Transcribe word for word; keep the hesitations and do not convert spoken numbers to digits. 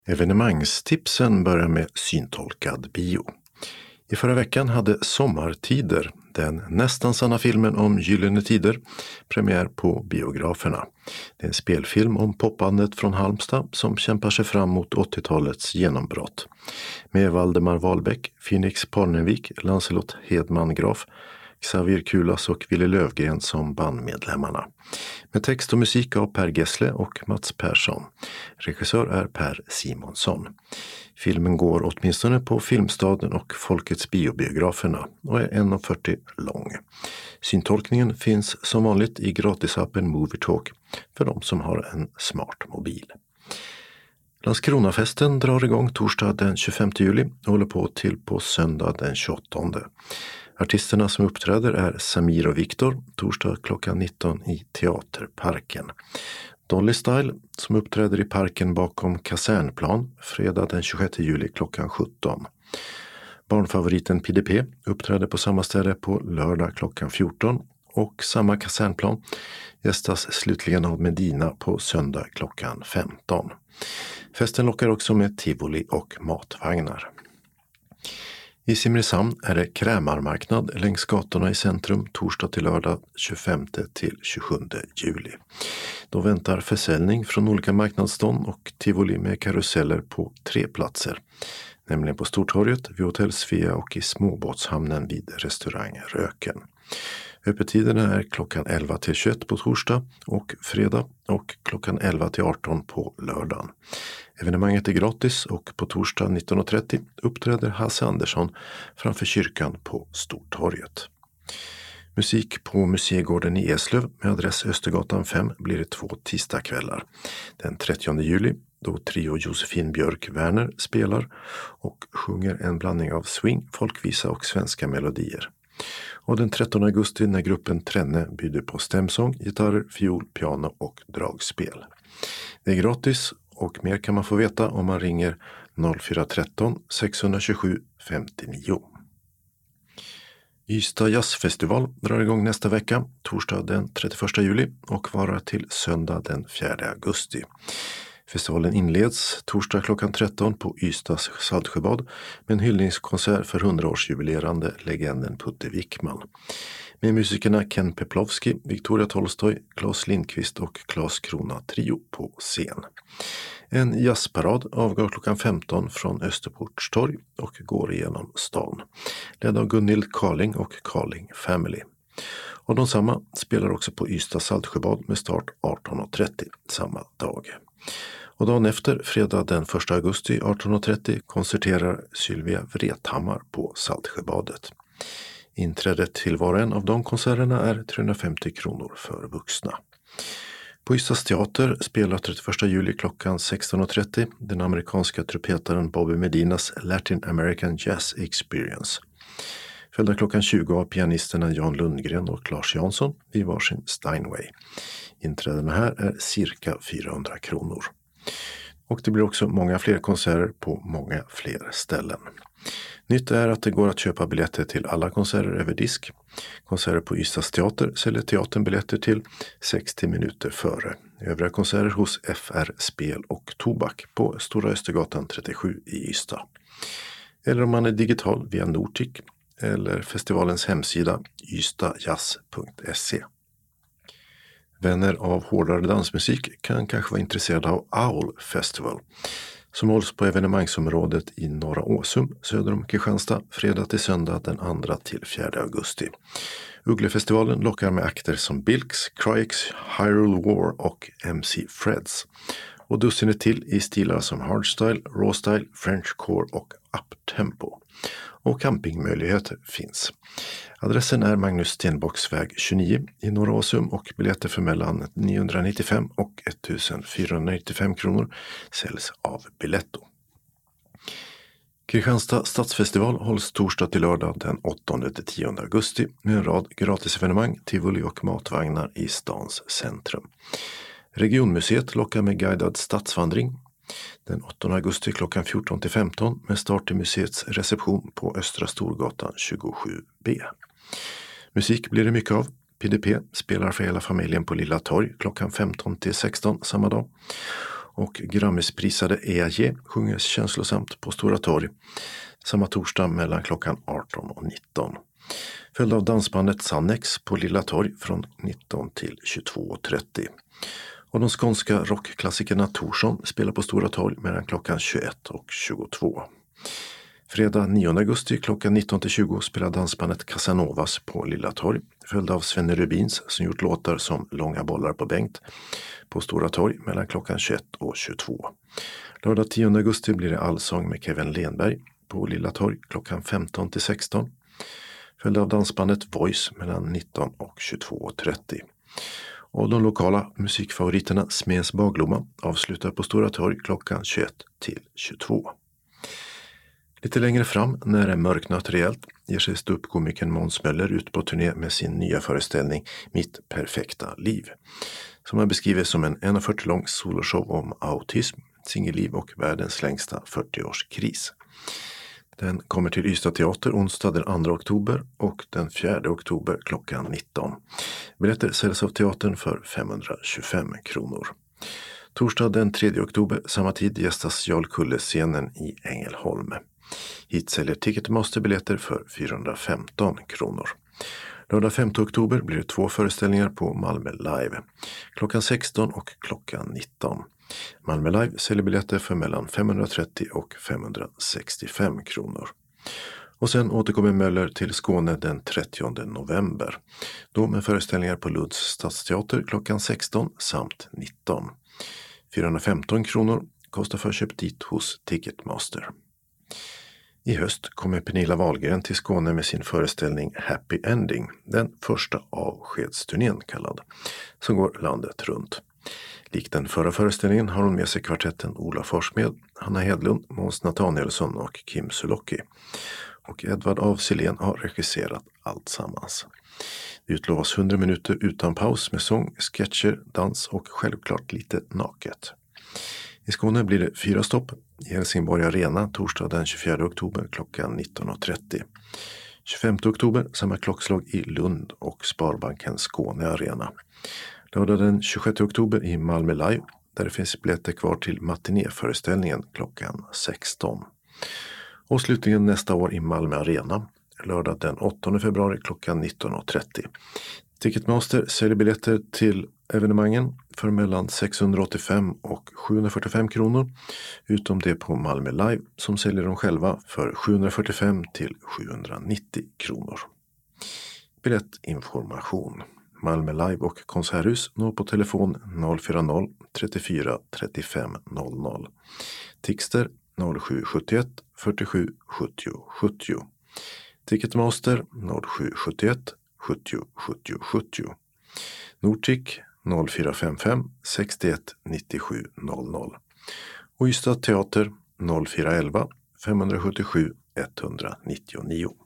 Evenemangstipsen börjar med syntolkad bio. I förra veckan hade Sommartider, den nästan sanna filmen om gyllene tider, premiär på biograferna. Det är en spelfilm om popbandet från Halmstad som kämpar sig fram mot åttiotalets genombrott. Med Valdemar Wahlbeck, Phoenix Parnevik, Lancelot Hedman Graf, Xavier Kulas och Ville Lövgren som bandmedlemmarna. Med text och musik av Per Gessle och Mats Persson. Regissör är Per Simonsson. Filmen går åtminstone på Filmstaden och Folkets biobiograferna och är en fyrtio lång. Syntolkningen finns som vanligt i gratisappen Movietalk för de som har en smart mobil. Landskronafesten drar igång torsdag den tjugofemte juli och håller på till på söndag den tjugoåttonde. Artisterna som uppträder är Samir och Viktor, torsdag klockan nitton i Teaterparken. Dolly Style som uppträder i parken bakom Kasernplan, fredag den tjugosjätte juli klockan sjutton. Barnfavoriten P D P uppträder på samma ställe på lördag klockan fjorton och samma Kasernplan gästas slutligen av Medina på söndag klockan femton. Festen lockar också med tivoli och matvagnar. I Simrishamn är det krämarmarknad längs gatorna i centrum torsdag till lördag tjugofemte till tjugosjunde juli. Då väntar försäljning från olika marknadsstånd och tivoli med karuseller på tre platser. Nämligen på Stortorget, vid Hotell Svea och i småbåtshamnen vid restaurang Röken. Öppettiderna är klockan elva till tjugoett på torsdag och fredag och klockan elva till arton på lördagen. Evenemanget är gratis och på torsdag nitton och trettio uppträder Hasse Andersson framför kyrkan på Stortorget. Musik på Museigården i Eslöv med adress Östergatan fem blir det två tisdagskvällar. Den trettionde juli då trio Josefin Björk Werner spelar och sjunger en blandning av swing, folkvisa och svenska melodier. Och den trettonde augusti när gruppen Trenne bjuder på stämsång, gitarrer, fiol, piano och dragspel. Det är gratis och mer kan man få veta om man ringer noll fyra ett tre sex två sju femtionio. Ystad jazzfestival drar igång nästa vecka, torsdag den trettioförsta juli och varar till söndag den fjärde augusti. Festivalen inleds torsdag klockan tretton på Ystads Saltsjöbad med en hyllningskonsert för hundraårsjubilerande legenden Putte Wickman. Med musikerna Ken Peplowski, Victoria Tolstoj, Claes Lindqvist och Claes Krona Trio på scen. En jazzparad avgår klockan femton från Österportstorg och går igenom stan. Ledd av Gunhild Carling och Carling Family. Och de samma spelar också på Ystads Saltsjöbad med start arton och trettio samma dag. Och dagen efter, fredag den första augusti arton och trettio, konserterar Sylvia Vrethammar på Saltsjöbadet. Inträdet till var och en av de konserterna är trehundrafemtio kronor för vuxna. På Ystads teater spelar trettioförsta juli klockan sexton och trettio den amerikanska trumpetaren Bobby Medinas Latin American Jazz Experience. Följda klockan tjugo av pianisterna Jan Lundgren och Lars Jansson vid varsin Steinway. Inträdena här är cirka fyrahundra kronor. Och det blir också många fler konserter på många fler ställen. Nytt är att det går att köpa biljetter till alla konserter över disk. Konserter på Ystads teater säljer teatern biljetter till sextio minuter före. Övriga konserter hos F R Spel och Tobak på Stora Östergatan trettiosju i Ystad. Eller om man är digital via Nortic eller festivalens hemsida ystadjazz punkt se. Vänner av hårdare dansmusik kan kanske vara intresserade av Owl Festival som hålls på evenemangsområdet i Norra Åsum söder om Kristianstad fredag till söndag den andra till fjärde augusti. Ugglefestivalen lockar med akter som Bilks, Cryx, Hyrule War och M C Freds och dussinet till i stilar som hardstyle, rawstyle, frenchcore och uptempo. Och campingmöjligheter finns. Adressen är Magnus Stenbocksväg tjugonio i Norra Åsum och biljetter för mellan niohundranittiofem och ettusenfyrahundranittiofem kronor säljs av Biletto. Kristianstad stadsfestival hålls torsdag till lördag den åttonde till tionde augusti med en rad gratisevenemang, tivoli och matvagnar i stans centrum. Regionmuseet lockar med guidad stadsvandring den åttonde augusti klockan fjorton till femton med start i museets reception på Östra Storgatan tjugosju B. Musik blir det mycket av. P D P spelar för hela familjen på Lilla Torg klockan femton till sexton samma dag. Och Grammisprisade E A G sjunger känslosamt på Stora torg samma torsdag mellan klockan arton och nitton. Följd av dansbandet Sannex på Lilla torg från nitton till tjugotvå trettio. Och de skånska rockklassikerna Torsson spelar på Stora torg mellan klockan tjugoett och tjugotvå. Fredag nionde augusti klockan nitton till tjugo spelar dansbandet Casanovas på Lilla torg, följd av Svenne Rubins som gjort låtar som Långa bollar på Bengt på Stora torg mellan klockan tjugoett och tjugotvå. Lördag tionde augusti blir det allsång med Kevin Lenberg på Lilla torg klockan femton till sexton. Följd av dansbandet Voice mellan nitton och tjugotvå trettio. Och de lokala musikfavoriterna Smeds Baglomma avslutar på Stora torg klockan tjugoett till tjugotvå. Lite längre fram, när det mörknat rejält, ger sig ståuppkomikern Måns Möller ut på turné med sin nya föreställning Mitt perfekta liv, som han beskriver som en en fyrtio lång soloshow om autism, singelliv och världens längsta fyrtioårskris. Den kommer till Ystad teater onsdag den andra oktober och den fjärde oktober klockan nitton. Biljetter säljs av teatern för femhundratjugofem kronor. Torsdag den tredje oktober samma tid gästas Jarl Kulle-scenen i Ängelholm. Hit säljer Ticketmaster biljetter för fyrahundrafemton kronor. Lördag femte oktober blir det två föreställningar på Malmö Live. Klockan sexton och klockan nitton. Malmö Live säljer biljetter för mellan femhundratrettio och femhundrasextiofem kronor. Och sen återkommer Möller till Skåne den trettionde november. Då med föreställningar på Lunds stadsteater klockan sexton samt nitton. fyrahundrafemton kronor kostar förköp dit hos Ticketmaster. I höst kommer Pernilla Wahlgren till Skåne med sin föreställning Happy Ending, den första avskedsturnén kallad, som går landet runt. Likt den förra föreställningen har hon med sig kvartetten Ola Forssmed, Hanna Hedlund, Måns Nathanielsson och Kim Sulocki. Och Edvard af Sillén har regisserat allt sammans. Det utlovas hundra minuter utan paus med sång, sketcher, dans och självklart lite naket. I Skåne blir det fyra stopp. I Helsingborg Arena torsdag den tjugofjärde oktober klockan nitton och trettio. tjugofemte oktober samma klockslag i Lund och Sparbanken Skåne Arena. Lördag den tjugosjätte oktober i Malmö Live där det finns biljetter kvar till matinéföreställningen klockan sexton. Och slutligen nästa år i Malmö Arena, lördag den åttonde februari klockan nitton och trettio. Ticketmaster säljer biljetter till evenemangen för mellan sexhundraåttiofem och sjuhundrafyrtiofem kronor, utom det på Malmö Live som säljer dem själva för sjuhundrafyrtiofem till sjuhundranittio kronor. Biljettinformation. Malmö Live och Konserthus når på telefon noll fyra noll trettiofyra trettiofem noll noll. Tixter noll sju sjuttioett fyrtiosju sjuttio sjuttio. Ticketmaster noll sju sjuttioett sjuttio sjuttio sjuttio. Nortic noll fyra femtiofem sextioett nittiosju noll noll. Och Ystad teater noll fyra elva femhundrasjuttiosju etthundranittionio.